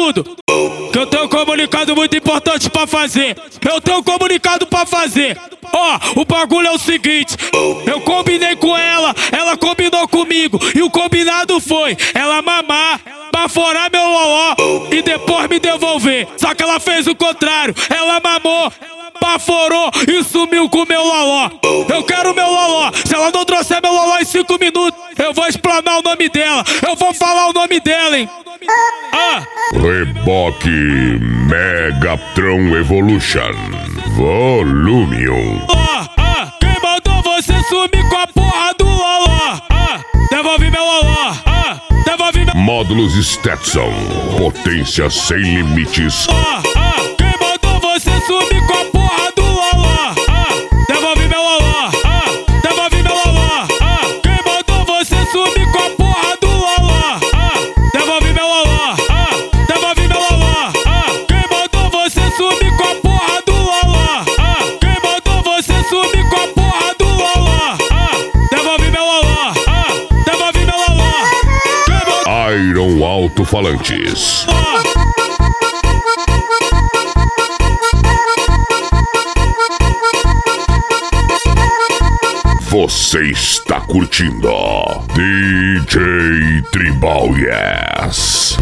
tudo. Que eu tenho um comunicado muito importante pra fazer. Eu tenho um comunicado pra fazer. Ó, o bagulho é o seguinte. Eu combinei com ela, ela combinou comigo. E o combinado foi ela mamar, baforar meu loló e depois me devolver. Só que ela fez o contrário. Ela mamou, baforou e sumiu com meu loló. Eu quero meu loló. Se ela não trouxer meu loló em 5 minutos, eu vou explanar o nome dela. Eu vou falar o nome dela, hein. Reboque Megatron Evolution Volume 1. Quem mandou você sumir com a porra do loló? Devolve meu loló. Devolve meu... Módulos Stetson, potência sem limites. Quem mandou você sumir com a porra do loló? Devolve meu loló. Devolve meu loló. Quem mandou você sumir com a porra do loló? Devolve meu loló. Devolve meu loló. Quem mandou você sumir com a porra do loló? Quem mandou você sumir com a porra do loló? Devolve meu loló. Devolve meu loló. Iron Alto-Falantes. Você está curtindo DJ Tribal Yes.